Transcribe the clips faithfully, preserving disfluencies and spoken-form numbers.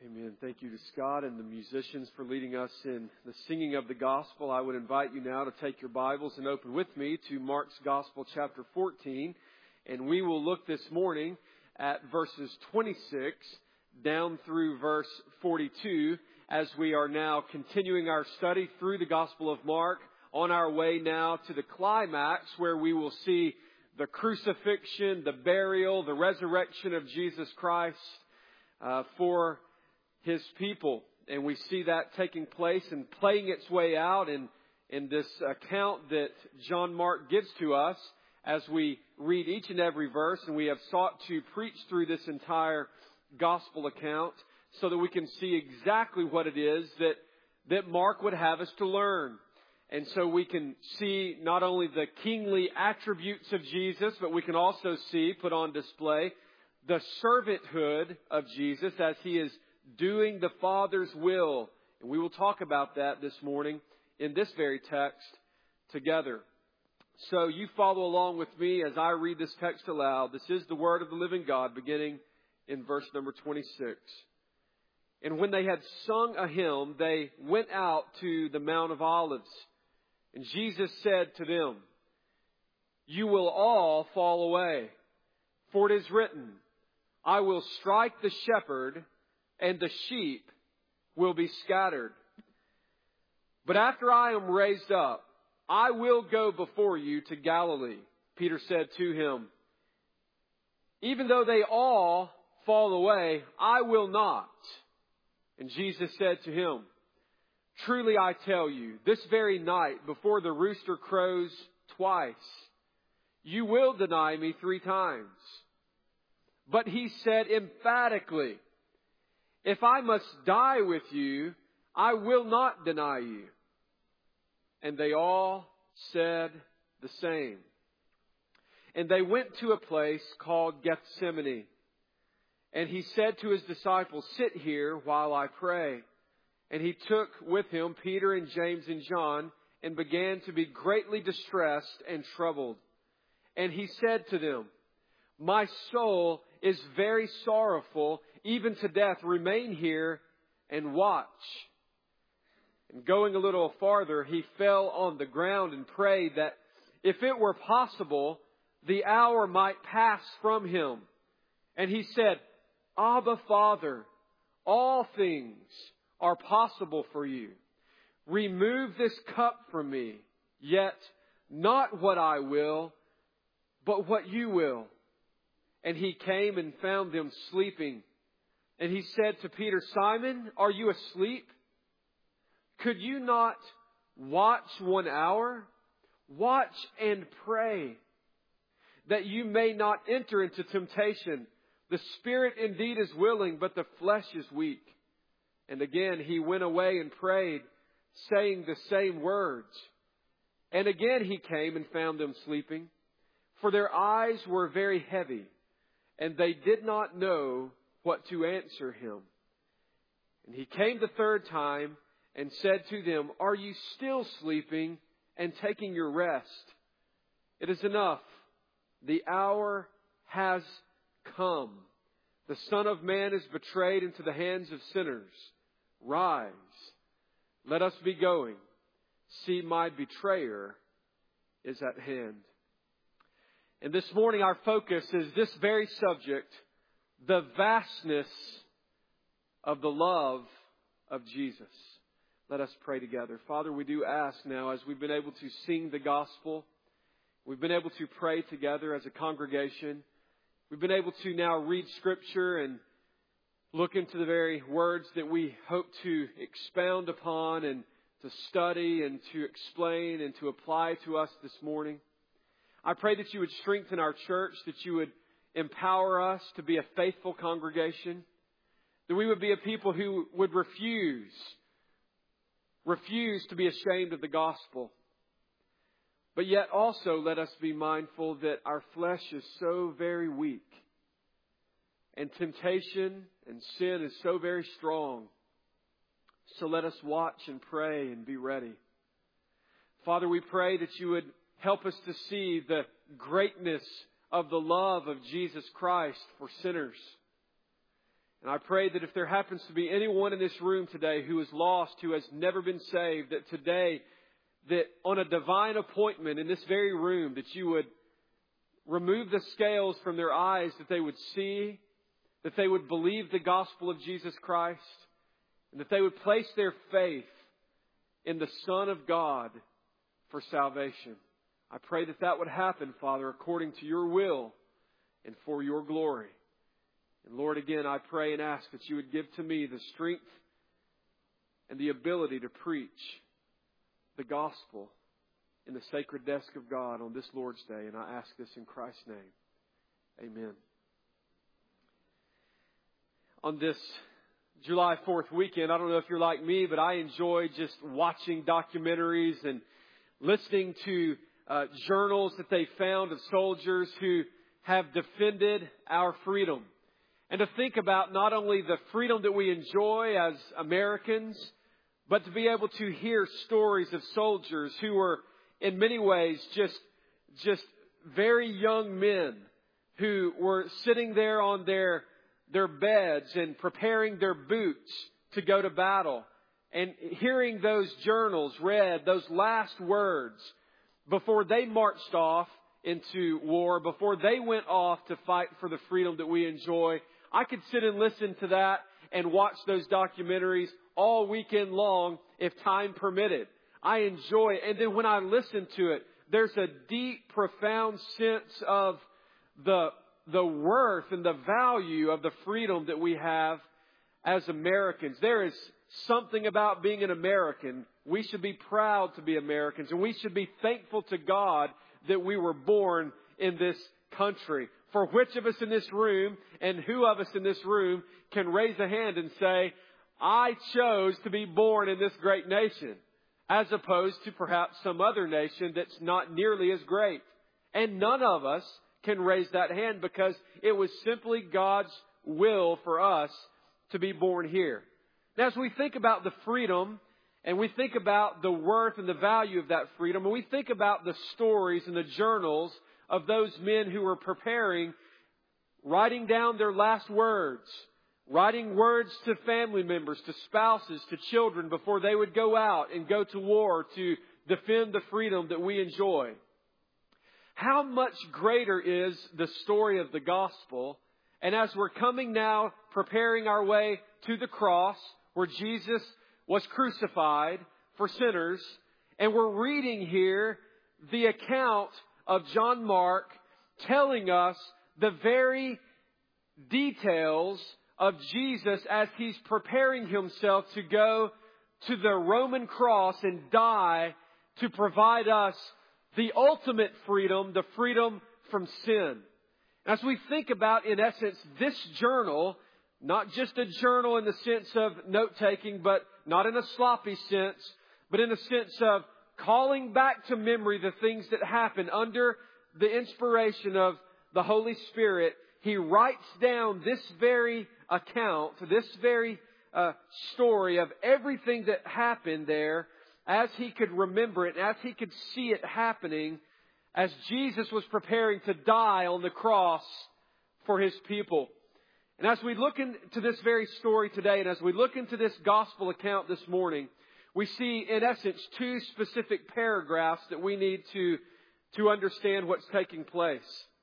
Amen. Thank you to Scott and the musicians for leading us in the singing of the gospel. I would invite you now to take your Bibles and open with me to Mark's Gospel, chapter fourteen. And we will look this morning at verses twenty-six down through verse forty-two as we are now continuing our study through the Gospel of Mark, on our way now to the climax where we will see the crucifixion, the burial, the resurrection of Jesus Christ uh, for His people. And we see that taking place and playing its way out in, in this account that John Mark gives to us as we read each and every verse. And we have sought to preach through this entire gospel account so that we can see exactly what it is that, that Mark would have us to learn. And so we can see not only the kingly attributes of Jesus, but we can also see, put on display, the servanthood of Jesus as He is doing the Father's will. And we will talk about that this morning in this very text together. So you follow along with me as I read this text aloud. This is the word of the living God, beginning in verse number twenty-six. And when they had sung a hymn, they went out to the Mount of Olives. And Jesus said to them, "You will all fall away, for it is written, I will strike the shepherd, and the sheep will be scattered. But after I am raised up, I will go before you to Galilee." Peter said to him, "Even though they all fall away, I will not." And Jesus said to him, "Truly I tell you, this very night before the rooster crows twice, you will deny me three times." But he said emphatically, "If I must die with you, I will not deny you." And they all said the same. And they went to a place called Gethsemane. And he said to his disciples, "Sit here while I pray." And he took with him Peter and James and John and began to be greatly distressed and troubled. And he said to them, "My soul is very sorrowful, even to death. Remain here and watch." And going a little farther, he fell on the ground and prayed that if it were possible, the hour might pass from him. And he said, "Abba, Father, all things are possible for you. Remove this cup from me, yet not what I will, but what you will." And he came and found them sleeping. And he said to Peter, "Simon, are you asleep? Could you not watch one hour? Watch and pray, that you may not enter into temptation. The spirit indeed is willing, but the flesh is weak." And again he went away and prayed, saying the same words. And again he came and found them sleeping, for their eyes were very heavy, and they did not know what to answer him. And he came the third time and said to them, "Are you still sleeping and taking your rest? It is enough. The hour has come. The Son of Man is betrayed into the hands of sinners. Rise, let us be going. See, my betrayer is at hand." And this morning our focus is this very subject, the vastness of the love of Jesus. Let us pray together. Father, we do ask now, as we've been able to sing the gospel, we've been able to pray together as a congregation, we've been able to now read Scripture and look into the very words that we hope to expound upon and to study and to explain and to apply to us this morning. I pray that you would strengthen our church, that you would empower us to be a faithful congregation, that we would be a people who would refuse, refuse to be ashamed of the gospel. But yet also let us be mindful that our flesh is so very weak, and temptation and sin is so very strong. So let us watch and pray and be ready. Father, we pray that you would help us to see the greatness of the love of Jesus Christ for sinners. And I pray that if there happens to be anyone in this room today who is lost, who has never been saved, that today, that on a divine appointment in this very room, that you would remove the scales from their eyes, that they would see, that they would believe the gospel of Jesus Christ, and that they would place their faith in the Son of God for salvation. I pray that that would happen, Father, according to your will and for your glory. And Lord, again, I pray and ask that you would give to me the strength and the ability to preach the gospel in the sacred desk of God on this Lord's Day. And I ask this in Christ's name. Amen. On this July fourth weekend, I don't know if you're like me, but I enjoy just watching documentaries and listening to uh, journals that they found of soldiers who have defended our freedom. And to think about not only the freedom that we enjoy as Americans, but to be able to hear stories of soldiers who were in many ways just, just very young men who were sitting there on their, their beds and preparing their boots to go to battle. And hearing those journals read, those last words, before they marched off into war, before they went off to fight for the freedom that we enjoy. I could sit and listen to that and watch those documentaries all weekend long if time permitted. I enjoy it. And then when I listen to it, there's a deep, profound sense of the, the worth and the value of the freedom that we have as Americans. There is something about being an American. We should be proud to be Americans, and we should be thankful to God that we were born in this country. For which of us in this room and who of us in this room can raise a hand and say, I chose to be born in this great nation, as opposed to perhaps some other nation that's not nearly as great? And none of us can raise that hand because it was simply God's will for us to be born here. Now, as we think about the freedom and we think about the worth and the value of that freedom, and we think about the stories and the journals of those men who were preparing, writing down their last words, writing words to family members, to spouses, to children before they would go out and go to war to defend the freedom that we enjoy. How much greater is the story of the gospel? And as we're coming now, preparing our way to the cross where Jesus was crucified for sinners, and we're reading here the account of John Mark telling us the very details of Jesus as He's preparing Himself to go to the Roman cross and die to provide us the ultimate freedom, the freedom from sin. As we think about, in essence, this journal, not just a journal in the sense of note-taking, but not in a sloppy sense, but in the sense of calling back to memory the things that happened under the inspiration of the Holy Spirit, he writes down this very account, this very uh, story of everything that happened there as he could remember it, as he could see it happening as Jesus was preparing to die on the cross for His people. And as we look into this very story today, and as we look into this gospel account this morning, we see, in essence, two specific paragraphs that we need to, to understand what's taking place.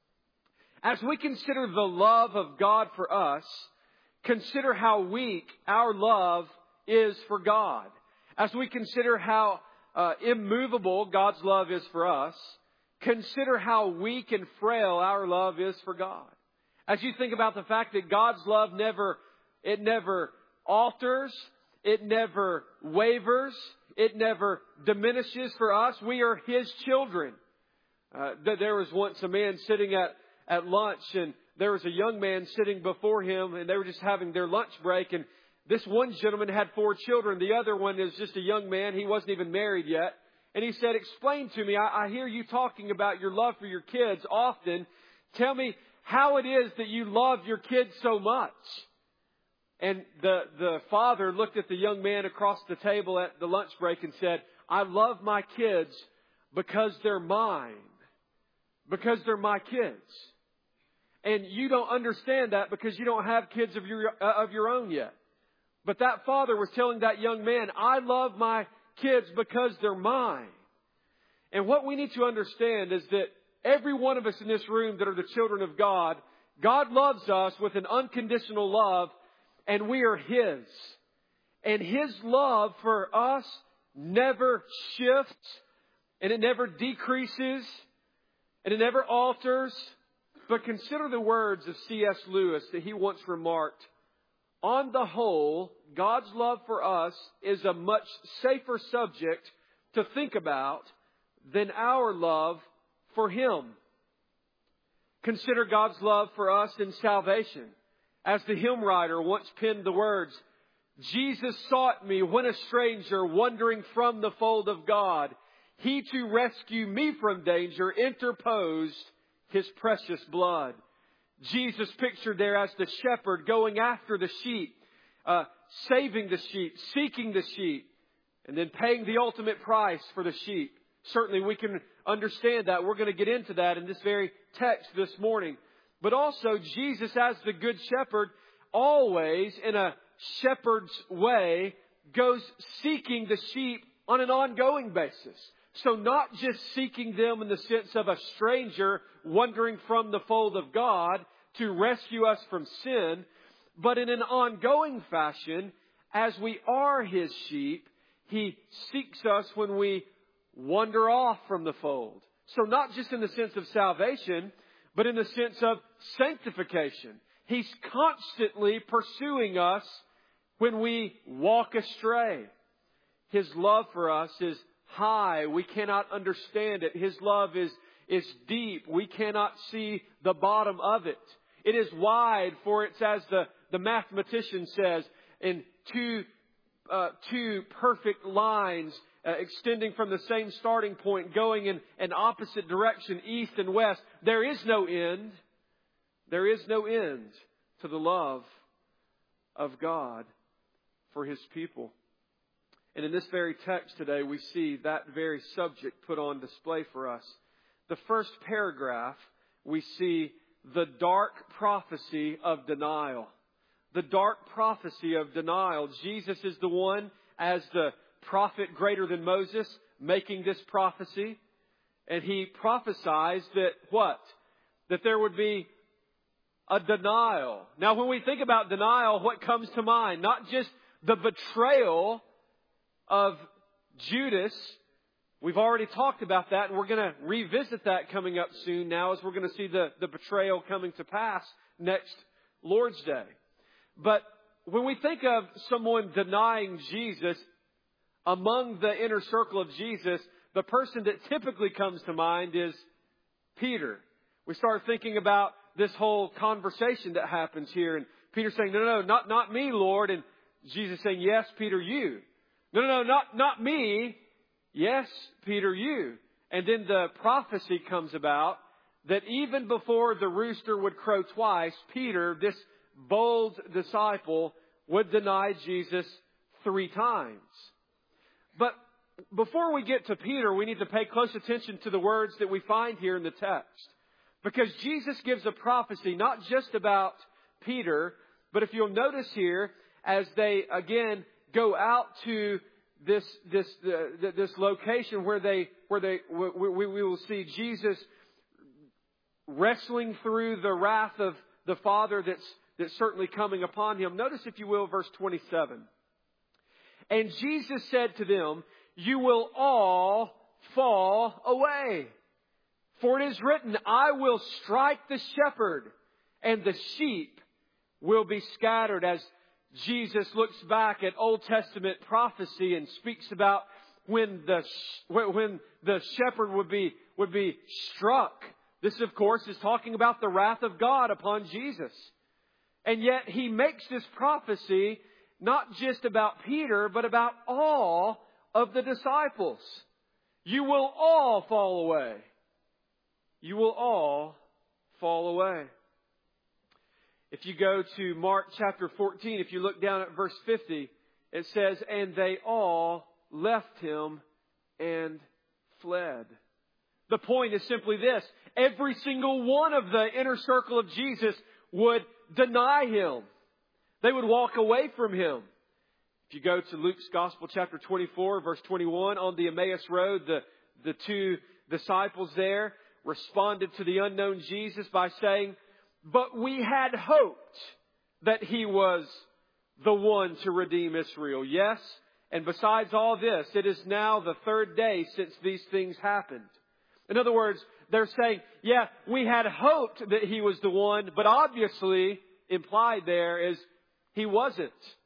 As we consider the love of God for us, consider how weak our love is for God. As we consider how uh, immovable God's love is for us, consider how weak and frail our love is for God. As you think about the fact that God's love never, it never alters, it never wavers, it never diminishes for us. We are His children. Uh, there was once a man sitting at, at lunch, and there was a young man sitting before him, and they were just having their lunch break. And this one gentleman had four children. The other one is just a young man. He wasn't even married yet. And he said, explain to me, I, I hear you talking about your love for your kids often. Tell me how it is that you love your kids so much. And the, the father looked at the young man across the table at the lunch break and said, I love my kids because they're mine. Because they're my kids. And you don't understand that because you don't have kids of your, uh, of your own yet. But that father was telling that young man, I love my kids because they're mine. And what we need to understand is that every one of us in this room that are the children of God, God loves us with an unconditional love, and we are His. And His love for us never shifts, and it never decreases, and it never alters. But consider the words of C S Lewis that he once remarked. On the whole, God's love for us is a much safer subject to think about than our love for Him. Consider God's love for us in salvation. As the hymn writer once penned the words, Jesus sought me when a stranger wandering from the fold of God. He to rescue me from danger interposed His precious blood. Jesus pictured there as the shepherd going after the sheep, uh, saving the sheep, seeking the sheep, and then paying the ultimate price for the sheep. Certainly we can understand that. We're going to get into that in this very text this morning. But also Jesus as the good shepherd always in a shepherd's way goes seeking the sheep on an ongoing basis. So not just seeking them in the sense of a stranger wandering from the fold of God to rescue us from sin, but in an ongoing fashion, as we are His sheep, He seeks us when we wander off from the fold. So not just in the sense of salvation, but in the sense of sanctification. He's constantly pursuing us when we walk astray. His love for us is high. We cannot understand it. His love is, is deep. We cannot see the bottom of it. It is wide, for it's as the, the mathematician says, in two, uh, two perfect lines uh, extending from the same starting point, going in an opposite direction, east and west. There is no end. There is no end to the love of God for His people. And in this very text today, we see that very subject put on display for us. The first paragraph, we see the dark prophecy of denial. The dark prophecy of denial. Jesus is the one, as the prophet greater than Moses, making this prophecy. And He prophesies that what? That there would be a denial. Now, when we think about denial, what comes to mind? Not just the betrayal of Judas. We've already talked about that, and we're going to revisit that coming up soon now as we're going to see the, the betrayal coming to pass next Lord's Day. But when we think of someone denying Jesus, among the inner circle of Jesus, the person that typically comes to mind is Peter. We start thinking about this whole conversation that happens here, and Peter saying, no, no, no, not, not me, Lord. And Jesus saying, yes, Peter, you. No, no, no, not, not me. Yes, Peter, you. And then the prophecy comes about that even before the rooster would crow twice, Peter, this bold disciple, would deny Jesus three times. But before we get to Peter, we need to pay close attention to the words that we find here in the text. Because Jesus gives a prophecy not just about Peter, but if you'll notice here, as they again go out to this this uh, this location where they where they we, we, we will see Jesus wrestling through the wrath of the Father that's that's certainly coming upon Him. Notice, if you will, verse twenty-seven. And Jesus said to them, you will all fall away. For it is written, I will strike the shepherd, and the sheep will be scattered. As Jesus looks back at Old Testament prophecy and speaks about when the when the shepherd would be would be struck. This, of course, is talking about the wrath of God upon Jesus. And yet He makes this prophecy not just about Peter, but about all of the disciples. You will all fall away. You will all fall away. If you go to Mark chapter fourteen, if you look down at verse fifty, it says, and they all left Him and fled. The point is simply this. Every single one of the inner circle of Jesus would deny Him. They would walk away from Him. If you go to Luke's Gospel, chapter twenty-four, verse twenty-one, on the Emmaus Road, the, the two disciples there responded to the unknown Jesus by saying, "But we had hoped that He was the one to redeem Israel." Yes, and besides all this, it is now the third day since these things happened. In other words, they're saying, yeah, we had hoped that He was the one, but obviously implied there is He wasn't.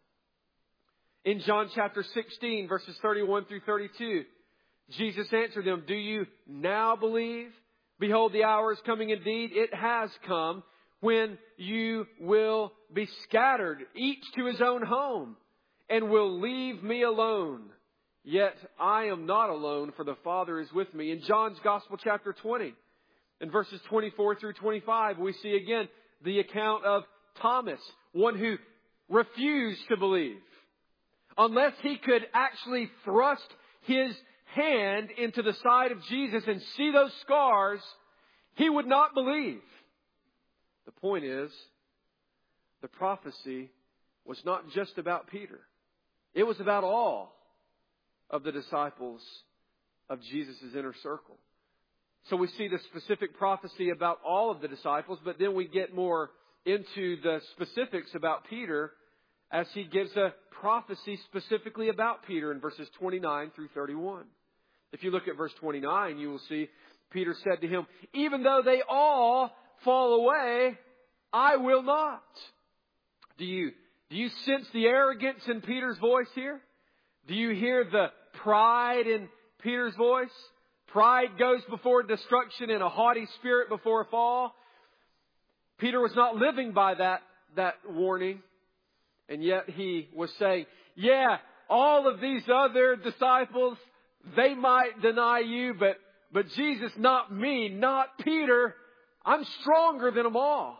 In John chapter sixteen, verses thirty-one through thirty-two, Jesus answered them, "Do you now believe? Behold, the hour is coming indeed. It has come when you will be scattered, each to his own home, and will leave me alone. Yet I am not alone, for the Father is with me." In John's Gospel, chapter twenty, in verses twenty-four through twenty-five, we see again the account of Thomas, one who refused to believe. Unless he could actually thrust his hand into the side of Jesus and see those scars, he would not believe. The point is, the prophecy was not just about Peter. It was about all of the disciples of Jesus' inner circle. So we see the specific prophecy about all of the disciples, but then we get more into the specifics about Peter as he gives a prophecy specifically about Peter in verses twenty-nine through thirty-one. If you look at verse twenty-nine, you will see Peter said to him, "Even though they all fall away, I will not." Do you, do you sense the arrogance in Peter's voice here? Do you hear the pride in Peter's voice? Pride goes before destruction and a haughty spirit before a fall. Peter was not living by that, that warning. And yet he was saying, yeah, all of these other disciples, they might deny you, but, but Jesus, not me, not Peter. I'm stronger than them all.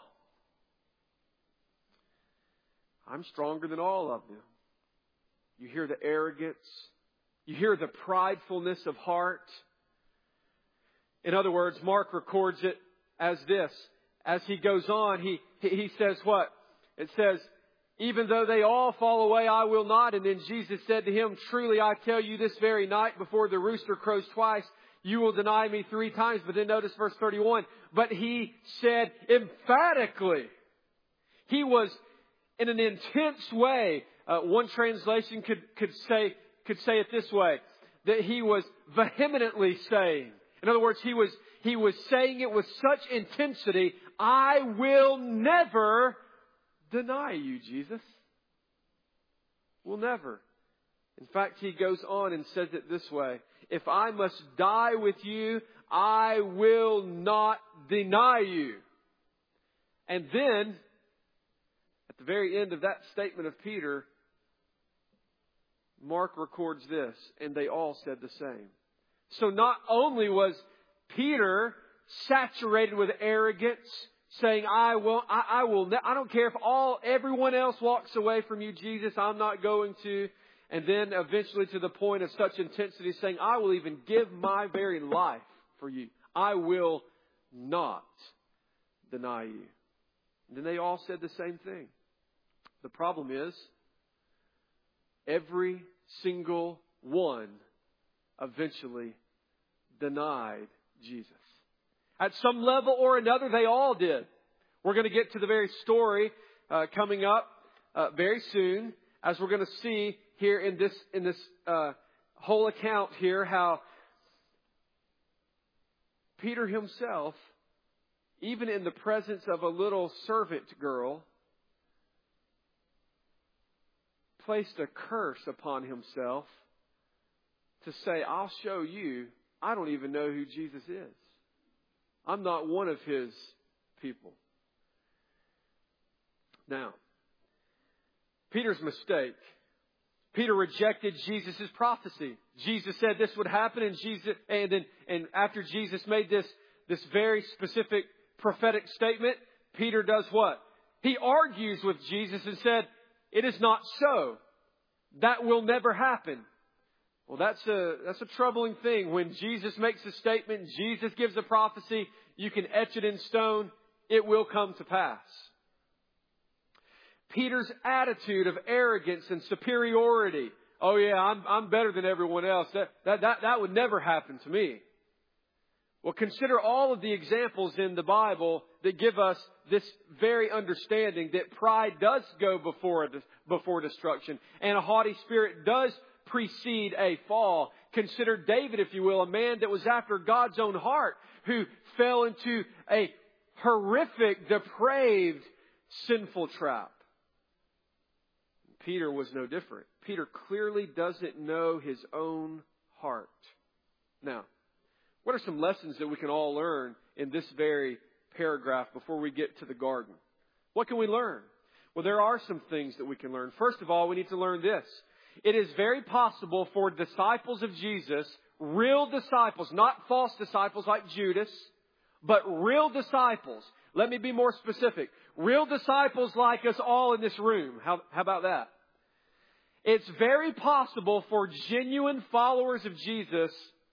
I'm stronger than all of them. You hear the arrogance. You hear the pridefulness of heart. In other words, Mark records it as this. As he goes on, he, he says what? It says, "Even though they all fall away, I will not." And then Jesus said to him, "Truly I tell you, this very night before the rooster crows twice, you will deny me three times." But then notice verse thirty-one. But he said emphatically. He was in an intense way. Uh, one translation could, could say, could say it this way, that he was vehemently saying. In other words, he was, he was saying it with such intensity, "I will never deny you, Jesus. Will never." In fact, he goes on and says it this way, "If I must die with you, I will not deny you." And then, at the very end of that statement of Peter, Mark records this, "And they all said the same." So not only was Peter saturated with arrogance, saying, I will, I, I will, I don't care if all, everyone else walks away from you, Jesus, I'm not going to. And then eventually to the point of such intensity, saying, I will even give my very life for you. I will not deny you. And then they all said the same thing. The problem is, every single one eventually denied Jesus. At some level or another, they all did. We're going to get to the very story uh, coming up uh, very soon, as we're going to see here in this in this uh, whole account here how Peter himself, even in the presence of a little servant girl, placed a curse upon himself to say, I'll show you, I don't even know who Jesus is. I'm not one of His people. Now, Peter's mistake. Peter rejected Jesus' prophecy. Jesus said this would happen, and Jesus, and then, and after Jesus made this, this very specific prophetic statement, Peter does what? He argues with Jesus and said, it is not so. That will never happen. Well, that's a, that's a troubling thing. When Jesus makes a statement, Jesus gives a prophecy, you can etch it in stone, it will come to pass. Peter's attitude of arrogance and superiority. Oh yeah, I'm, I'm better than everyone else. That, that, that, that would never happen to me. Well, consider all of the examples in the Bible that give us this very understanding that pride does go before, before destruction, and a haughty spirit does precede a fall. Consider David, if you will, a man that was after God's own heart, who fell into a horrific, depraved, sinful trap. Peter was no different. Peter clearly doesn't know his own heart. Now, what are some lessons that we can all learn in this very paragraph before we get to the garden? What can we learn? Well, there are some things that we can learn. First of all, we need to learn this. It is very possible for disciples of Jesus, real disciples, not false disciples like Judas, but real disciples. Let me be more specific. Real disciples like us all in this room. How, how about that? It's very possible for genuine followers of Jesus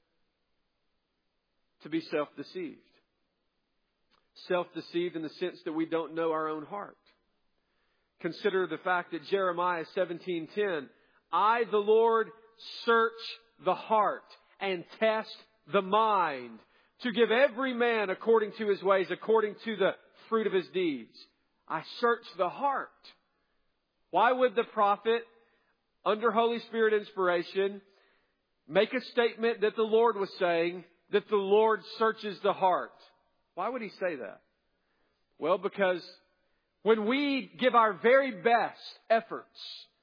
to be self-deceived. Self-deceived in the sense that we don't know our own heart. Consider the fact that Jeremiah seventeen ten, I, the Lord, search the heart and test the mind to give every man according to his ways, according to the fruit of his deeds. I search the heart. Why would the prophet, under Holy Spirit inspiration, make a statement that the Lord was saying, that the Lord searches the heart? Why would he say that? Well, because when we give our very best efforts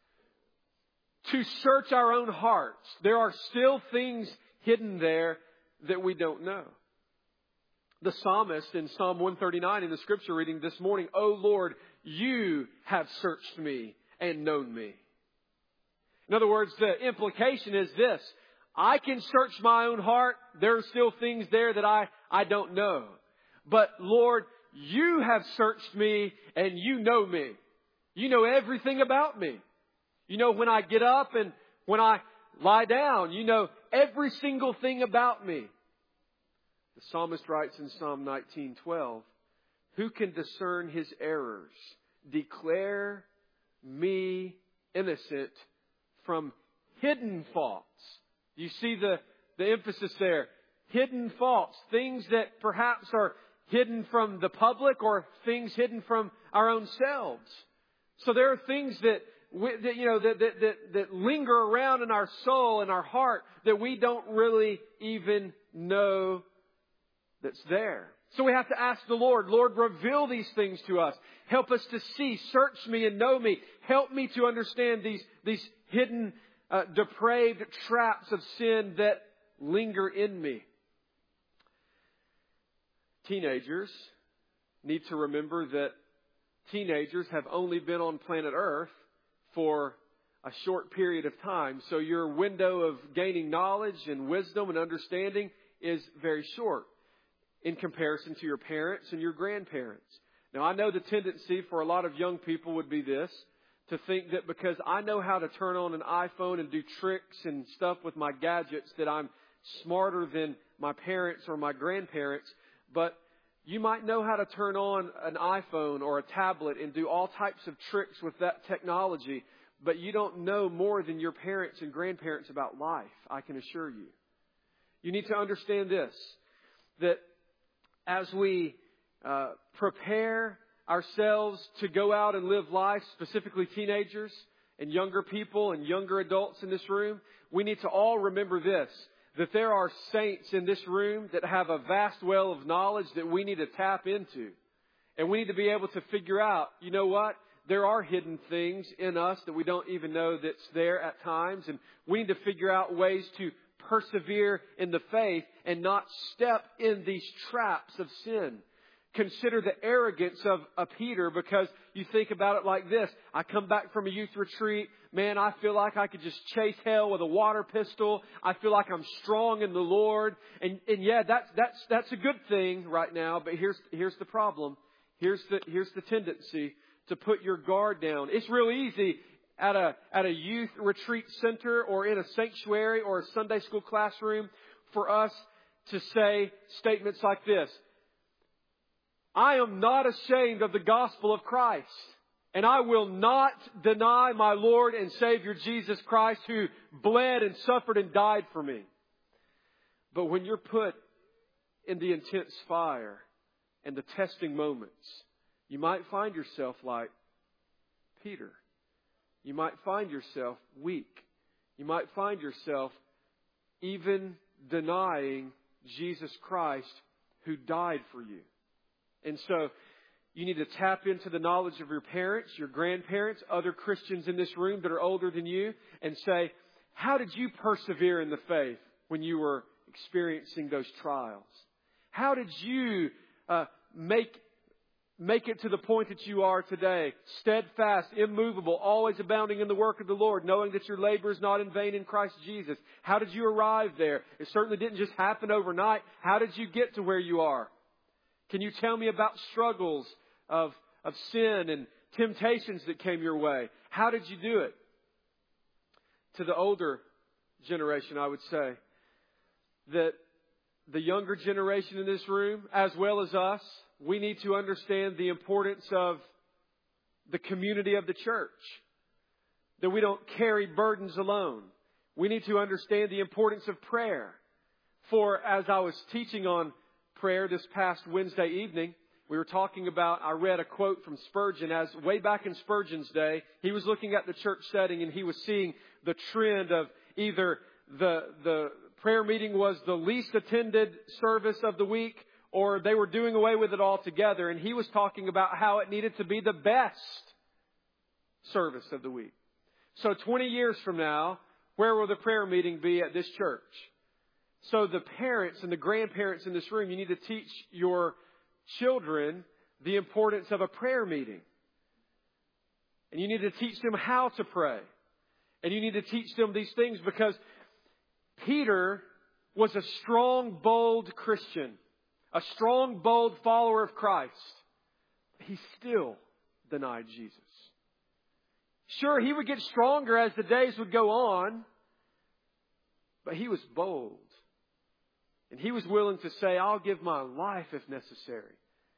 to search our own hearts, there are still things hidden there that we don't know. The psalmist in Psalm one thirty-nine in the scripture reading this morning, O Lord, you have searched me and known me. In other words, the implication is this. I can search my own heart. There are still things there that I, I don't know. But Lord, you have searched me and you know me. You know everything about me. You know when I get up and when I lie down. You know every single thing about me. The psalmist writes in Psalm nineteen twelve, who can discern his errors? Declare me innocent from hidden faults. You see the, the emphasis there. Hidden faults. Things that perhaps are hidden from the public or things hidden from our own selves. So there are things that, we, that you know, that, that, that, that linger around in our soul and our heart that we don't really even know that's there. So we have to ask the Lord, Lord, reveal these things to us. Help us to see, search me and know me. Help me to understand these, these hidden, uh, depraved traps of sin that linger in me. Teenagers need to remember that teenagers have only been on planet Earth for a short period of time. So your window of gaining knowledge and wisdom and understanding is very short in comparison to your parents and your grandparents. Now, I know the tendency for a lot of young people would be this, to think that because I know how to turn on an iPhone and do tricks and stuff with my gadgets that I'm smarter than my parents or my grandparents. But you might know how to turn on an iPhone or a tablet and do all types of tricks with that technology, but you don't know more than your parents and grandparents about life, I can assure you. You need to understand this, that as we uh, prepare ourselves to go out and live life, specifically teenagers and younger people and younger adults in this room, we need to all remember this, that there are saints in this room that have a vast well of knowledge that we need to tap into. And we need to be able to figure out, you know what? There are hidden things in us that we don't even know that's there at times. And we need to figure out ways to persevere in the faith and not step in these traps of sin. Consider the arrogance of a Peter, because you think about it like this. I come back from a youth retreat. Man, I feel like I could just chase hell with a water pistol. I feel like I'm strong in the Lord. And, and yeah, that's, that's, that's a good thing right now. But here's, here's the problem. Here's the, here's the tendency to put your guard down. It's real easy at a, at a youth retreat center or in a sanctuary or a Sunday school classroom for us to say statements like this. I am not ashamed of the gospel of Christ, and I will not deny my Lord and Savior Jesus Christ, who bled and suffered and died for me. But when you're put in the intense fire and the testing moments, you might find yourself like Peter. You might find yourself weak. You might find yourself even denying Jesus Christ, who died for you. And so you need to tap into the knowledge of your parents, your grandparents, other Christians in this room that are older than you, and say, how did you persevere in the faith when you were experiencing those trials? How did you uh, make make it to the point that you are today? Steadfast, immovable, always abounding in the work of the Lord, knowing that your labor is not in vain in Christ Jesus. How did you arrive there? It certainly didn't just happen overnight. How did you get to where you are? Can you tell me about struggles of, of sin and temptations that came your way? How did you do it? To the older generation, I would say that the younger generation in this room, as well as us, we need to understand the importance of the community of the church. That we don't carry burdens alone. We need to understand the importance of prayer. For as I was teaching on prayer this past Wednesday evening, we were talking about, I read a quote from Spurgeon as way back in Spurgeon's day, he was looking at the church setting and he was seeing the trend of either the, the prayer meeting was the least attended service of the week, or they were doing away with it altogether. And he was talking about how it needed to be the best service of the week. So twenty years from now, where will the prayer meeting be at this church? So the parents and the grandparents in this room, you need to teach your children the importance of a prayer meeting. And you need to teach them how to pray. And you need to teach them these things because Peter was a strong, bold Christian. A strong, bold follower of Christ. He still denied Jesus. Sure, he would get stronger as the days would go on. But he was bold. And he was willing to say, I'll give my life if necessary.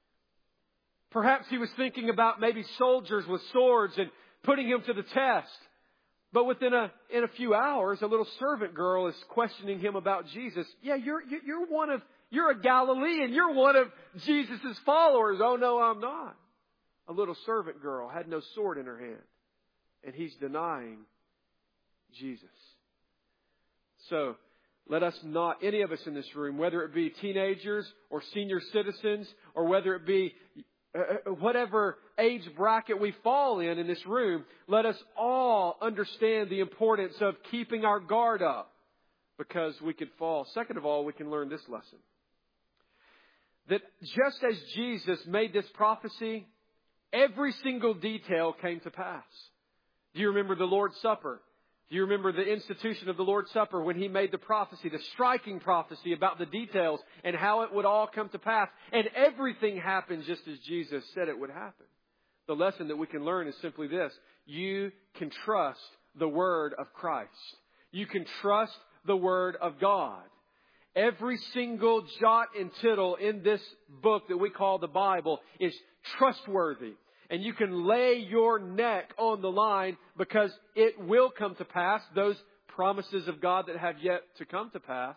Perhaps he was thinking about maybe soldiers with swords and putting him to the test. But within a in a few hours, a little servant girl is questioning him about Jesus. Yeah, you're you're one of you're a Galilean. You're one of Jesus' followers. Oh no, I'm not. A little servant girl had no sword in her hand, and he's denying Jesus. So let us not, any of us in this room, whether it be teenagers or senior citizens, or whether it be uh, whatever age bracket we fall in in this room, let us all understand the importance of keeping our guard up, because we could fall. Second of all, we can learn this lesson. That just as Jesus made this prophecy, every single detail came to pass. Do you remember the Lord's Supper? Do you remember the institution of the Lord's Supper when He made the prophecy, the striking prophecy about the details and how it would all come to pass? And everything happened just as Jesus said it would happen. The lesson that we can learn is simply this. You can trust the Word of Christ. You can trust the Word of God. Every single jot and tittle in this book that we call the Bible is trustworthy. And you can lay your neck on the line because it will come to pass. Those promises of God that have yet to come to pass,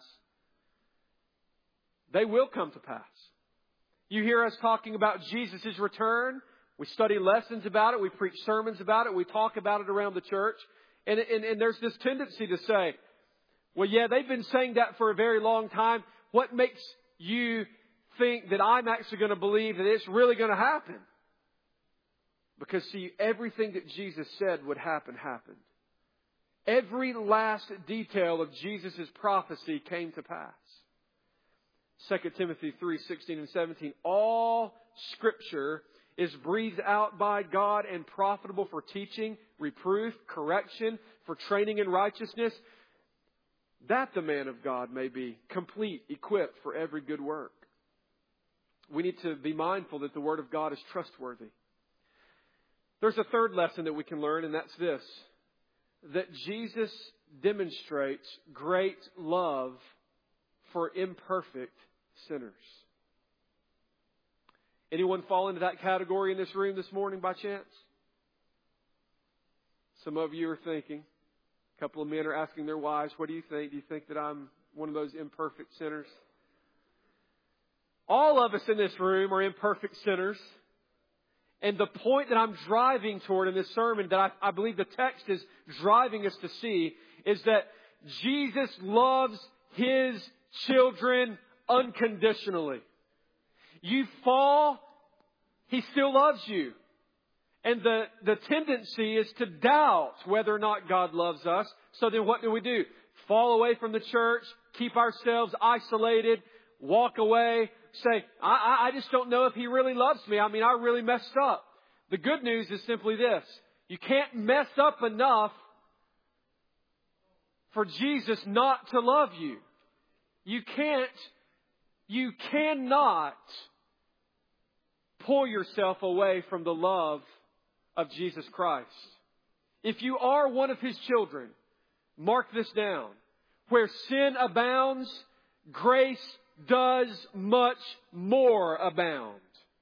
they will come to pass. You hear us talking about Jesus' return. We study lessons about it. We preach sermons about it. We talk about it around the church. And, and, and there's this tendency to say, well, yeah, they've been saying that for a very long time. What makes you think that I'm actually going to believe that it's really going to happen? Because, see, everything that Jesus said would happen, happened. Every last detail of Jesus' prophecy came to pass. Second Timothy three, sixteen and seventeen. All Scripture is breathed out by God and profitable for teaching, reproof, correction, for training in righteousness, that the man of God may be complete, equipped for every good work. We need to be mindful that the Word of God is trustworthy. There's a third lesson that we can learn, and that's this. that Jesus demonstrates great love for imperfect sinners. Anyone fall into that category in this room this morning by chance? Some of you are thinking. A couple of men are asking their wives, what do you think? Do you think that I'm one of those imperfect sinners? All of us in this room are imperfect sinners. And the point that I'm driving toward in this sermon, that I, I believe the text is driving us to see, is that Jesus loves His children unconditionally. You fall, He still loves you. And the, the tendency is to doubt whether or not God loves us. So then what do we do? Fall away from the church, keep ourselves isolated, walk away, say, I, I just don't know if He really loves me. I mean, I really messed up. The good news is simply this. You can't mess up enough for Jesus not to love you. You can't, you cannot pull yourself away from the love of Jesus Christ. If you are one of His children, mark this down. Where sin abounds, grace does much more abound.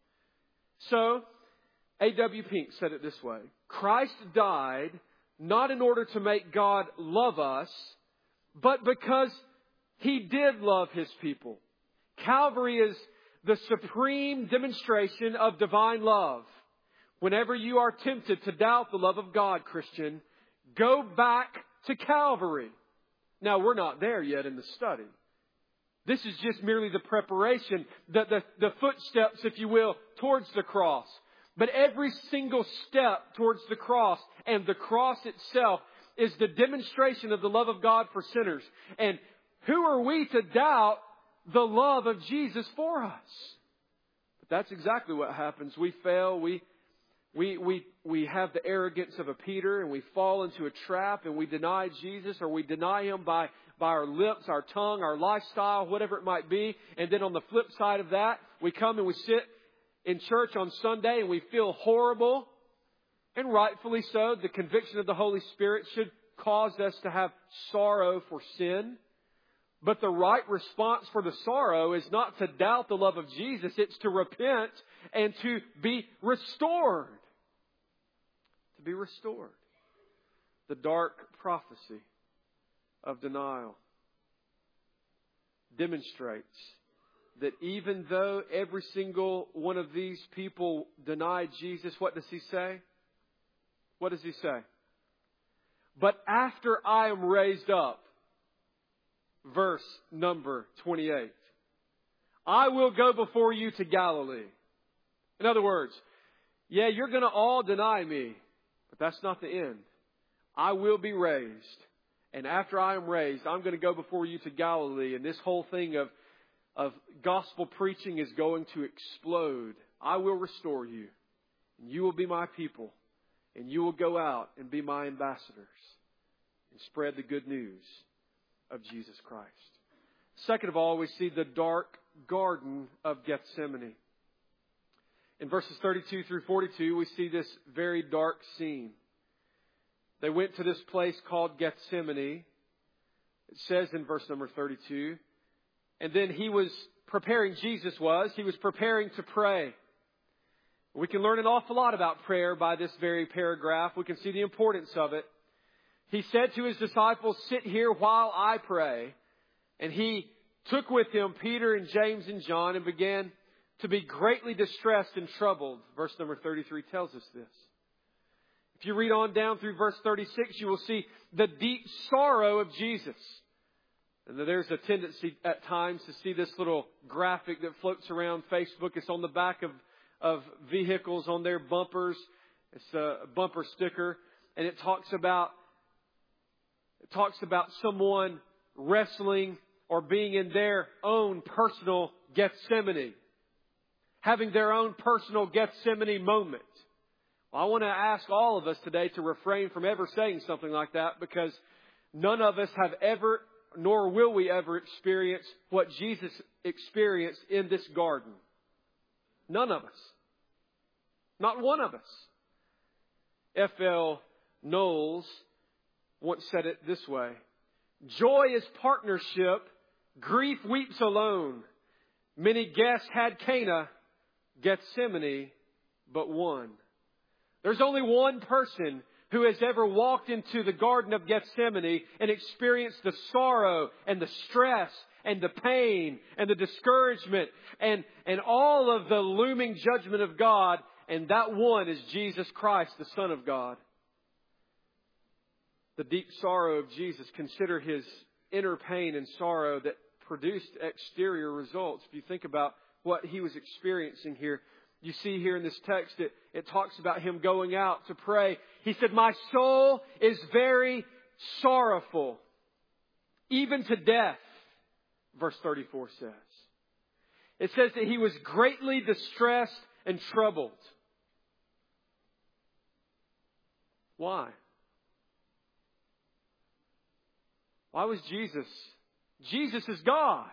So, A W Pink said it this way. Christ died not in order to make God love us, but because He did love His people. Calvary is the supreme demonstration of divine love. Whenever you are tempted to doubt the love of God, Christian, go back to Calvary. Now, we're not there yet in the study. This is just merely the preparation, the, the, the footsteps, if you will, towards the cross. But every single step towards the cross and the cross itself is the demonstration of the love of God for sinners. And who are we to doubt the love of Jesus for us? But that's exactly what happens. We fail. We We, we, we have the arrogance of a Peter, and we fall into a trap, and we deny Jesus, or we deny Him by, by our lips, our tongue, our lifestyle, whatever it might be. And then on the flip side of that, we come and we sit in church on Sunday and we feel horrible. And rightfully so, the conviction of the Holy Spirit should cause us to have sorrow for sin. But the right response for the sorrow is not to doubt the love of Jesus. It's to repent and to be restored. To be restored. The dark prophecy of denial demonstrates that even though every single one of these people denied Jesus, what does he say? What does he say? But after I am raised up, verse number twenty-eight, I will go before you to Galilee. In other words, yeah, you're going to all deny me, but that's not the end. I will be raised. And after I am raised, I'm going to go before you to Galilee. And this whole thing of, of gospel preaching is going to explode. I will restore you. And you will be my people. And you will go out and be my ambassadors. And spread the good news of Jesus Christ. Second of all, we see the dark garden of Gethsemane. In verses thirty-two through forty-two, we see this very dark scene. They went to this place called Gethsemane. It says in verse number thirty-two. And then he was preparing, Jesus was, he was preparing to pray. We can learn an awful lot about prayer by this very paragraph. We can see the importance of it. He said to his disciples, sit here while I pray. And he took with him Peter and James and John and began to be greatly distressed and troubled. Verse number thirty-three tells us this. If you read on down through verse thirty-six, you will see the deep sorrow of Jesus. And there's a tendency at times to see this little graphic that floats around Facebook. It's on the back of, of vehicles on their bumpers. It's a bumper sticker. And it talks about, it talks about someone wrestling or being in their own personal Gethsemane. Having their own personal Gethsemane moment. Well, I want to ask all of us today to refrain from ever saying something like that, because none of us have ever, nor will we ever experience what Jesus experienced in this garden. None of us. Not one of us. F L Knowles, once said it this way: joy is partnership, grief weeps alone. Many guests had Cana, Gethsemane, but one. There's only one person who has ever walked into the Garden of Gethsemane and experienced the sorrow and the stress and the pain and the discouragement and, and all of the looming judgment of God. And that one is Jesus Christ, the Son of God. The deep sorrow of Jesus. Consider His inner pain and sorrow that produced exterior results. If you think about what He was experiencing here, you see here in this text, it, it talks about Him going out to pray. He said, my soul is very sorrowful, even to death, verse thirty-four says. It says that He was greatly distressed and troubled. Why? Why was Jesus? Jesus is God.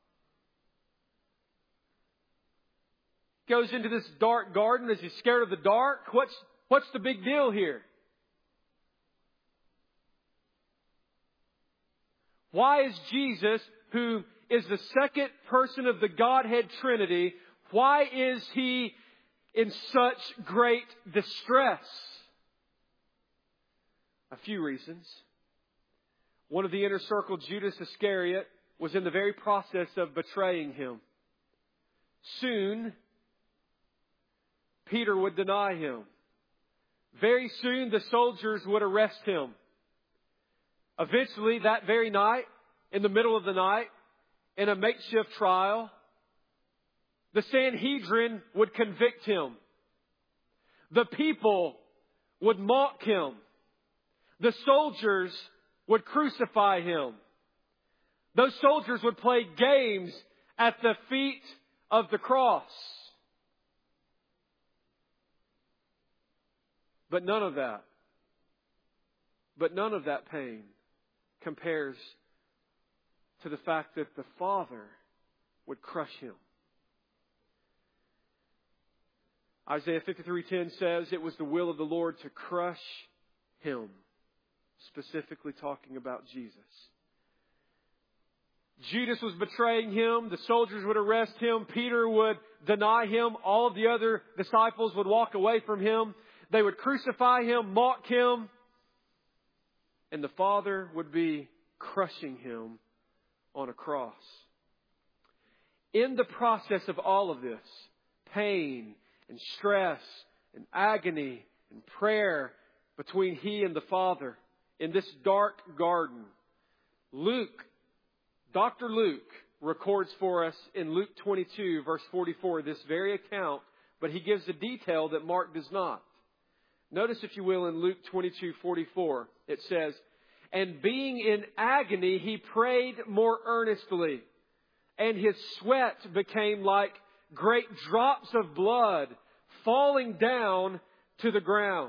Goes into this dark garden. Is He scared of the dark? What's, what's the big deal here? Why is Jesus, who is the second person of the Godhead Trinity, why is He in such great distress? A few reasons. One of the inner circle, Judas Iscariot, was in the very process of betraying Him. Soon, Peter would deny Him. Very soon, the soldiers would arrest Him. Eventually, that very night, in the middle of the night, in a makeshift trial, the Sanhedrin would convict Him. The people would mock Him. The soldiers would crucify Him. Those soldiers would play games at the feet of the cross. But none of that, but none of that pain compares to the fact that the Father would crush Him. Isaiah fifty-three ten says it was the will of the Lord to crush Him. Specifically talking about Jesus. Judas was betraying Him. The soldiers would arrest Him. Peter would deny Him. All of the other disciples would walk away from Him. They would crucify Him, mock Him. And the Father would be crushing Him on a cross. In the process of all of this, pain and stress and agony and prayer between He and the Father, in this dark garden, Luke, Doctor Luke, records for us in Luke twenty-two, verse forty-four, this very account, but he gives a detail that Mark does not. Notice, if you will, in Luke twenty-two forty-four, it says, and being in agony, he prayed more earnestly, and his sweat became like great drops of blood falling down to the ground.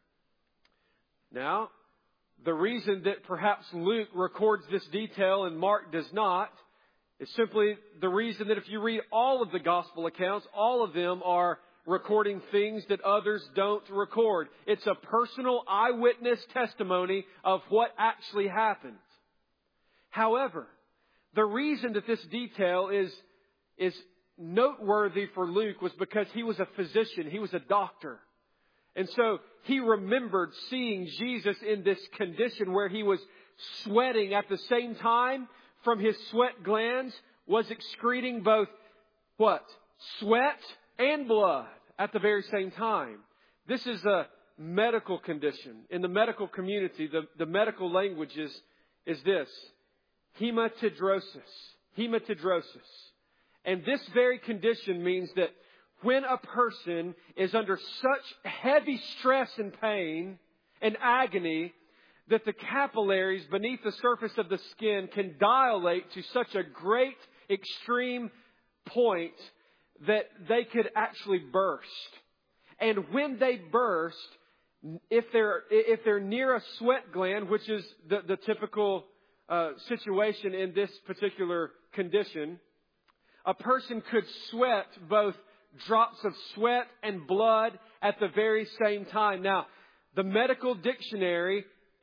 Now, the reason that perhaps Luke records this detail and Mark does not is simply the reason that if you read all of the gospel accounts, all of them are recording things that others don't record. It's a personal eyewitness testimony of what actually happened. However, the reason that this detail is, is noteworthy for Luke was because he was a physician. He was a doctor. And so he remembered seeing Jesus in this condition where he was sweating at the same time. From his sweat glands was excreting both what? Sweat and blood at the very same time. This is a medical condition. In the medical community, the, the medical language is, is this. Hematidrosis. Hematidrosis. And this very condition means that when a person is under such heavy stress and pain and agony that the capillaries beneath the surface of the skin can dilate to such a great extreme point that they could actually burst. And when they burst, if they're, if they're near a sweat gland, which is the, the typical uh, situation in this particular condition, a person could sweat both drops of sweat and blood at the very same time. Now, the medical dictionary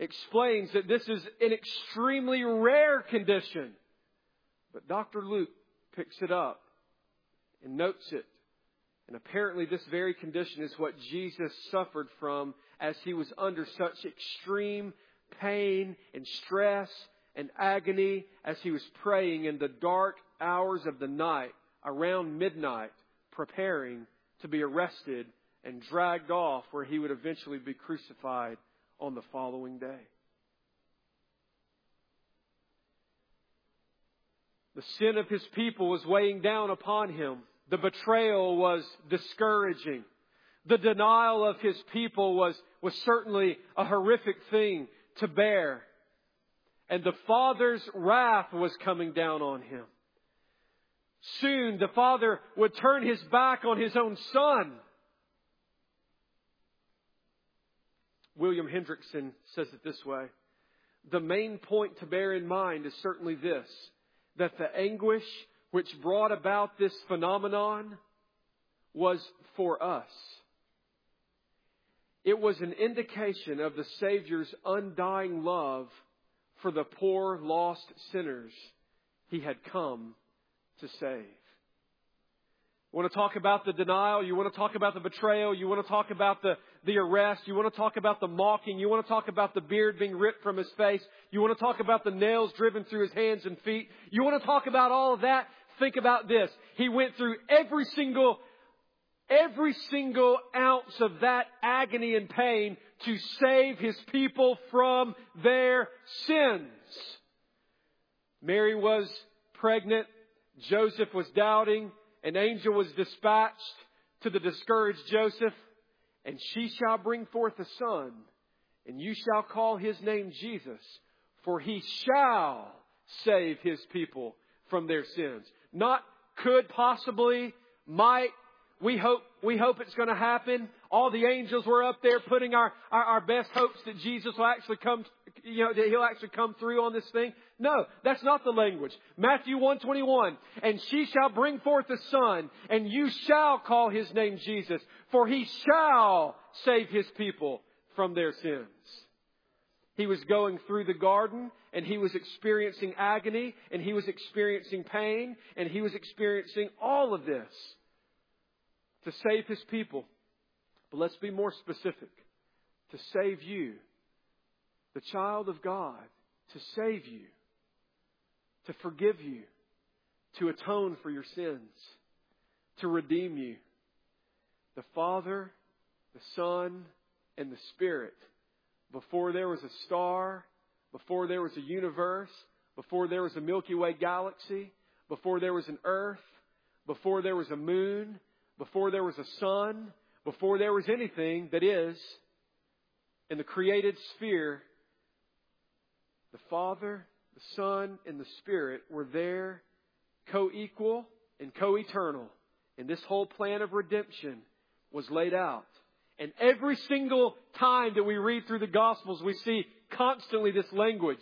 explains that this is an extremely rare condition. But Doctor Luke picks it up and notes it. And apparently this very condition is what Jesus suffered from as He was under such extreme pain and stress and agony as He was praying in the dark hours of the night, around midnight, preparing to be arrested and dragged off where He would eventually be crucified on the following day. The sin of His people was weighing down upon Him. The betrayal was discouraging. The denial of His people was, was certainly a horrific thing to bear. And the Father's wrath was coming down on Him. Soon the Father would turn His back on His own Son. William Hendrickson says it this way. The main point to bear in mind is certainly this, that the anguish which brought about this phenomenon was for us. It was an indication of the Savior's undying love for the poor, lost sinners He had come to save. You want to talk about the denial? You want to talk about the betrayal? You want to talk about the, the arrest? You want to talk about the mocking? You want to talk about the beard being ripped from His face? You want to talk about the nails driven through His hands and feet? You want to talk about all of that? Think about this. He went through every single, every single ounce of that agony and pain to save His people from their sins. Mary was pregnant. Joseph was doubting. An angel was dispatched to the discouraged Joseph. And she shall bring forth a son, and you shall call his name Jesus, for he shall save his people from their sins. Not could, possibly, might. We hope, we hope it's going to happen. All the angels were up there putting our, our, our best hopes that Jesus will actually come, you know, that He'll actually come through on this thing. No, that's not the language. Matthew one twenty-one, and she shall bring forth a son, and you shall call his name Jesus, for he shall save his people from their sins. He was going through the garden, and He was experiencing agony, and He was experiencing pain, and He was experiencing all of this to save His people. But let's be more specific. To save you, the child of God, to save you, to forgive you, to atone for your sins, to redeem you. The Father, the Son, and the Spirit, before there was a star, before there was a universe, before there was a Milky Way galaxy, before there was an earth, before there was a moon, before there was a sun, before there was anything that is in the created sphere, the Father, the Son, and the Spirit were there, co-equal and co-eternal. And this whole plan of redemption was laid out. And every single time that we read through the Gospels, we see constantly this language.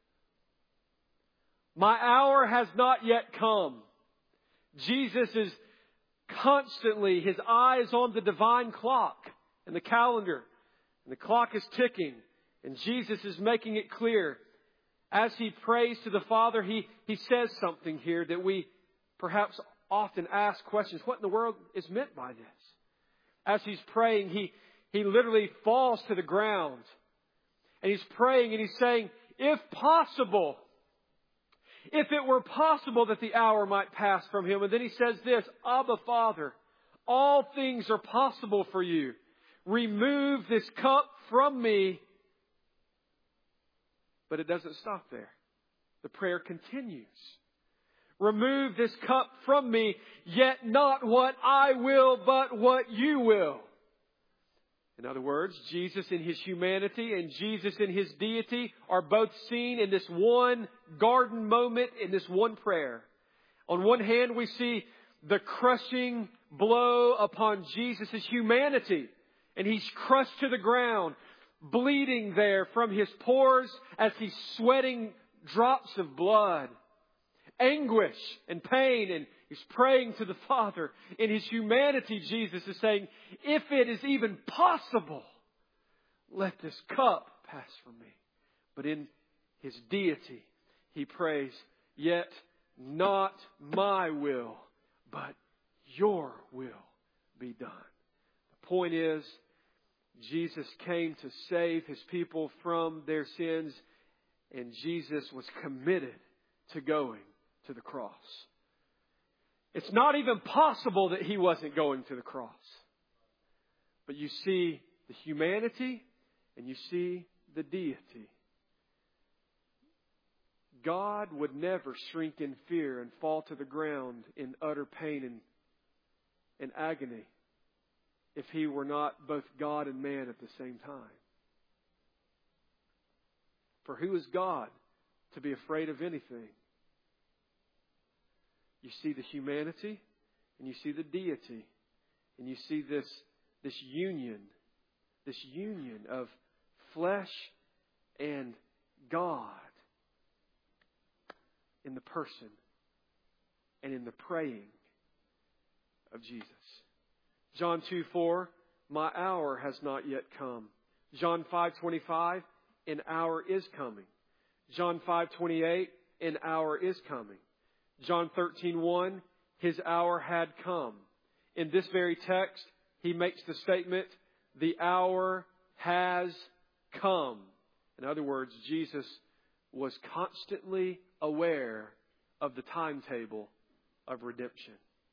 My hour has not yet come. Jesus is constantly, His eye is on the divine clock and the calendar. And the clock is ticking. And Jesus is making it clear. As He prays to the Father, He, he says something here that we perhaps often ask questions. What in the world is meant by this? As He's praying, He, he literally falls to the ground. And He's praying and He's saying, if possible, if it were possible that the hour might pass from Him. And then He says this, Abba, Father, all things are possible for you. Remove this cup from me. But it doesn't stop there. The prayer continues. Remove this cup from me, yet not what I will, but what you will. In other words, Jesus in His humanity and Jesus in His deity are both seen in this one garden moment, in this one prayer. On one hand, we see the crushing blow upon Jesus' humanity, and He's crushed to the ground, bleeding there from His pores as He's sweating drops of blood. Anguish and pain, and He's praying to the Father. In His humanity, Jesus is saying, if it is even possible, let this cup pass from me. But in His deity, He prays, yet not my will, but your will be done. The point is, Jesus came to save His people from their sins, and Jesus was committed to going to the cross. It's not even possible that He wasn't going to the cross. But you see the humanity and you see the deity. God would never shrink in fear and fall to the ground in utter pain and, and agony if He were not both God and man at the same time. For who is God to be afraid of anything? You see the humanity and you see the deity. And you see this, this union, this union of flesh and God in the person and in the praying of Jesus. John two four, my hour has not yet come. John five twenty-five, an hour is coming. John five twenty-eight, an hour is coming. John thirteen one, His hour had come. In this very text, He makes the statement, the hour has come. In other words, Jesus was constantly aware of the timetable of redemption.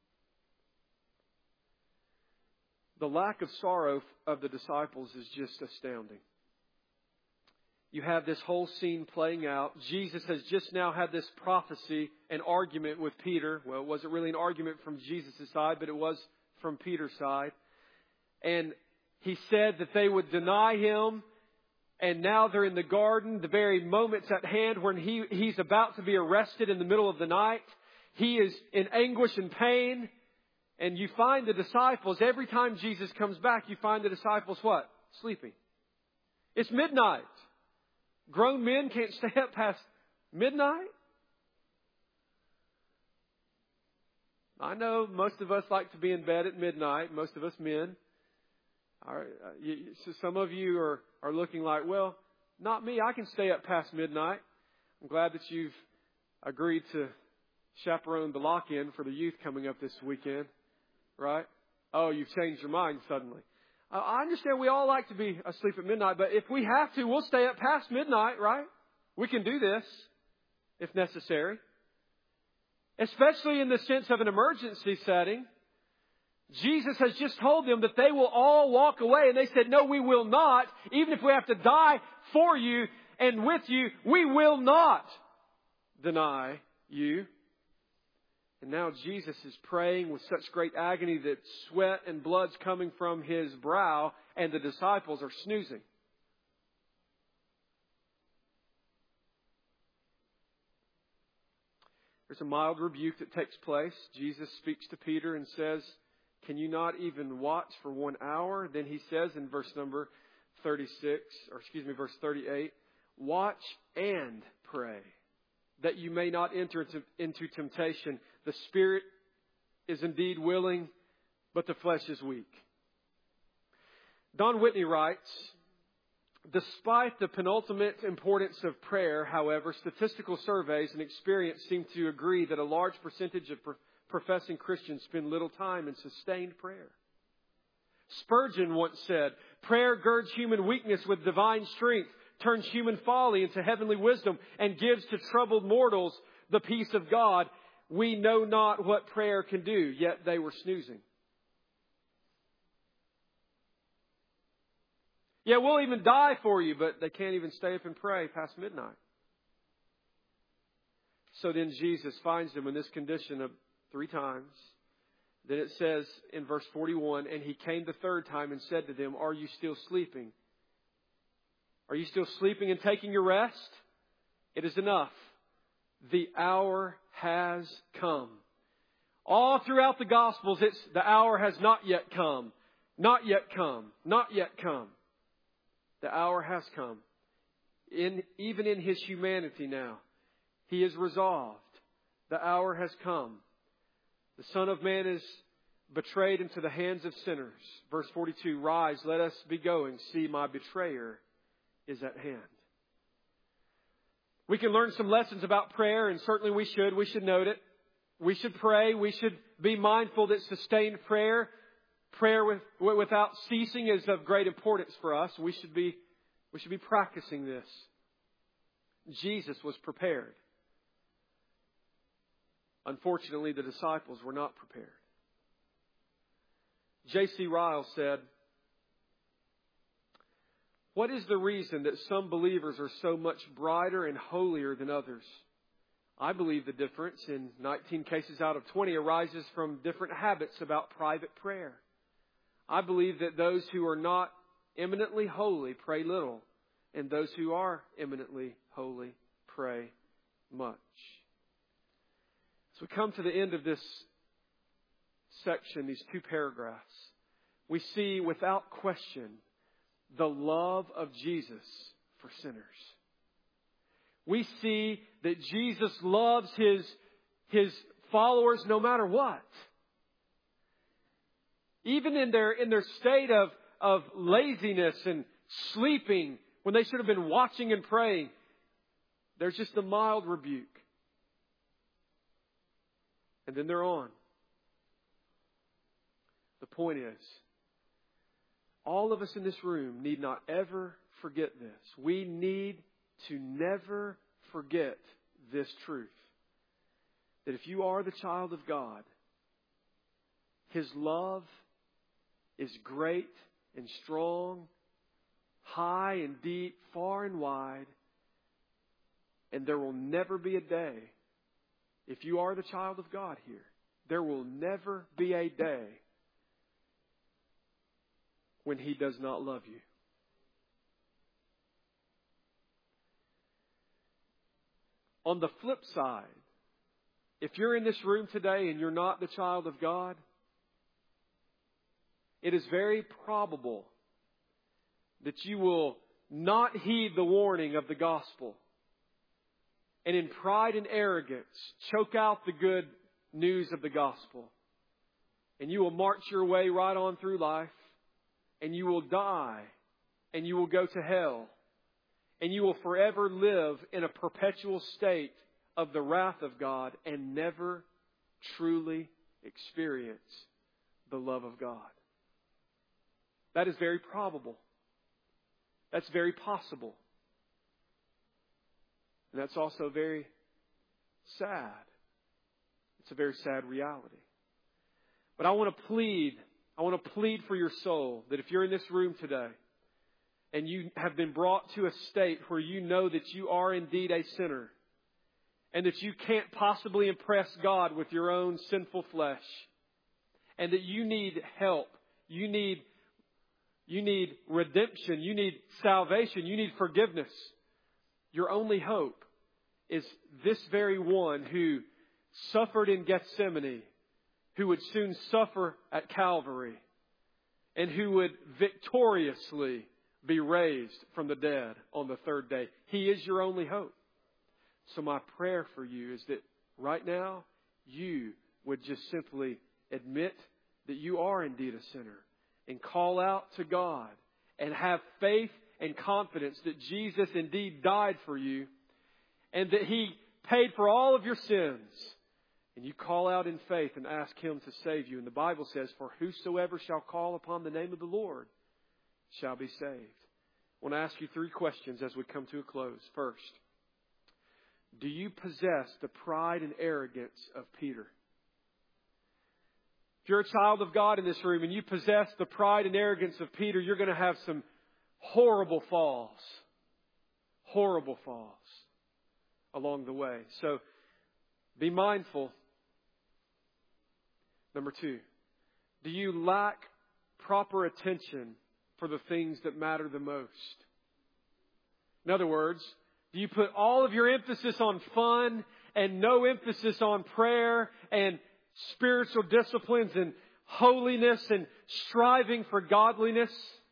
The lack of sorrow of the disciples is just astounding. You have this whole scene playing out. Jesus has just now had this prophecy, an argument with Peter. Well, it wasn't really an argument from Jesus' side, but it was from Peter's side. And He said that they would deny Him. And now they're in the garden, the very moment's at hand when he, he's about to be arrested in the middle of the night. He is in anguish and pain. And you find the disciples, every time Jesus comes back, you find the disciples what? Sleeping. It's midnight. Grown men can't stay up past midnight. I know most of us like to be in bed at midnight, most of us men. Are, you, so some of you are, are looking like, well, not me. I can stay up past midnight. I'm glad that you've agreed to chaperone the lock-in for the youth coming up this weekend, right? Oh, you've changed your mind suddenly. I understand we all like to be asleep at midnight, but if we have to, we'll stay up past midnight, right? We can do this if necessary. Especially in the sense of an emergency setting. Jesus has just told them that they will all walk away. And they said, no, we will not. Even if we have to die for you and with you, we will not deny you. And now Jesus is praying with such great agony that sweat and blood's coming from His brow, and the disciples are snoozing. There's a mild rebuke that takes place. Jesus speaks to Peter and says, can you not even watch for one hour? Then He says in verse number thirty-six, or excuse me, verse thirty-eight, watch and pray, that you may not enter into, into temptation. The spirit is indeed willing, but the flesh is weak. Don Whitney writes, despite the penultimate importance of prayer, however, statistical surveys and experience seem to agree that a large percentage of pro- professing Christians spend little time in sustained prayer. Spurgeon once said, prayer girds human weakness with divine strength, turns human folly into heavenly wisdom, and gives to troubled mortals the peace of God. We know not what prayer can do, yet they were snoozing. Yeah, we'll even die for you, but they can't even stay up and pray past midnight. So then Jesus finds them in this condition of three times. Then it says in verse forty-one, and He came the third time and said to them, are you still sleeping? Are you still sleeping and taking your rest? It is enough. The hour has come. All throughout the Gospels, it's the hour has not yet come. Not yet come. Not yet come. The hour has come. In, even in His humanity now, He is resolved. The hour has come. The Son of Man is betrayed into the hands of sinners. Verse forty-two, rise, let us be going. See, my betrayer is at hand. We can learn some lessons about prayer, and certainly we should. We should note it. We should pray. We should be mindful that sustained prayer, prayer with, without ceasing, is of great importance for us. We should be, we should be practicing this. Jesus was prepared. Unfortunately, the disciples were not prepared. J C Ryle said, "What is the reason that some believers are so much brighter and holier than others? I believe the difference, in nineteen cases out of twenty, arises from different habits about private prayer. I believe that those who are not eminently holy pray little, and those who are eminently holy pray much." As we come to the end of this section, these two paragraphs, we see without question the love of Jesus for sinners. We see that Jesus loves His, His followers no matter what. Even in their, in their state of, of laziness and sleeping, when they should have been watching and praying, there's just a mild rebuke. And then they're on. The point is, all of us in this room need not ever forget this. We need to never forget this truth. That if you are the child of God, His love is great and strong, high and deep, far and wide. And there will never be a day, if you are the child of God here, there will never be a day when He does not love you. On the flip side, if you're in this room today and you're not the child of God, it is very probable that you will not heed the warning of the gospel, and in pride and arrogance choke out the good news of the gospel. And you will march your way right on through life, and you will die, and you will go to hell. And you will forever live in a perpetual state of the wrath of God and never truly experience the love of God. That is very probable. That's very possible. And that's also very sad. It's a very sad reality. But I want to plead, I want to plead for your soul that if you're in this room today, and you have been brought to a state where you know that you are indeed a sinner, and that you can't possibly impress God with your own sinful flesh, and that you need help, you need, you need redemption, you need salvation, you need forgiveness. Your only hope is this very one who suffered in Gethsemane, who would soon suffer at Calvary, and who would victoriously be raised from the dead on the third day. He is your only hope. So my prayer for you is that right now you would just simply admit that you are indeed a sinner and call out to God and have faith and confidence that Jesus indeed died for you and that He paid for all of your sins. And you call out in faith and ask Him to save you. And the Bible says, "For whosoever shall call upon the name of the Lord shall be saved." I want to ask you three questions as we come to a close. First, do you possess the pride and arrogance of Peter? If you're a child of God in this room and you possess the pride and arrogance of Peter, you're going to have some horrible falls. Horrible falls along the way. So be mindful. Number two, do you lack proper attention for the things that matter the most? In other words, do you put all of your emphasis on fun and no emphasis on prayer and spiritual disciplines and holiness and striving for godliness?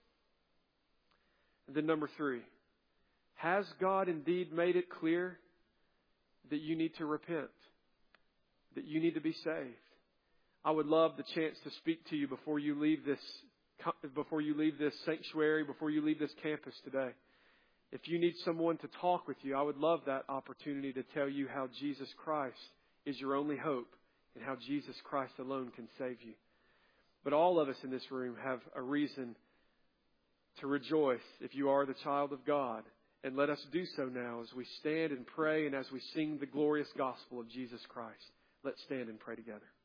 And then number three, has God indeed made it clear that you need to repent, that you need to be saved? I would love the chance to speak to you before you leave this, before you leave this sanctuary, before you leave this campus today. If you need someone to talk with you, I would love that opportunity to tell you how Jesus Christ is your only hope and how Jesus Christ alone can save you. But all of us in this room have a reason to rejoice if you are the child of God. And let us do so now as we stand and pray and as we sing the glorious gospel of Jesus Christ. Let's stand and pray together.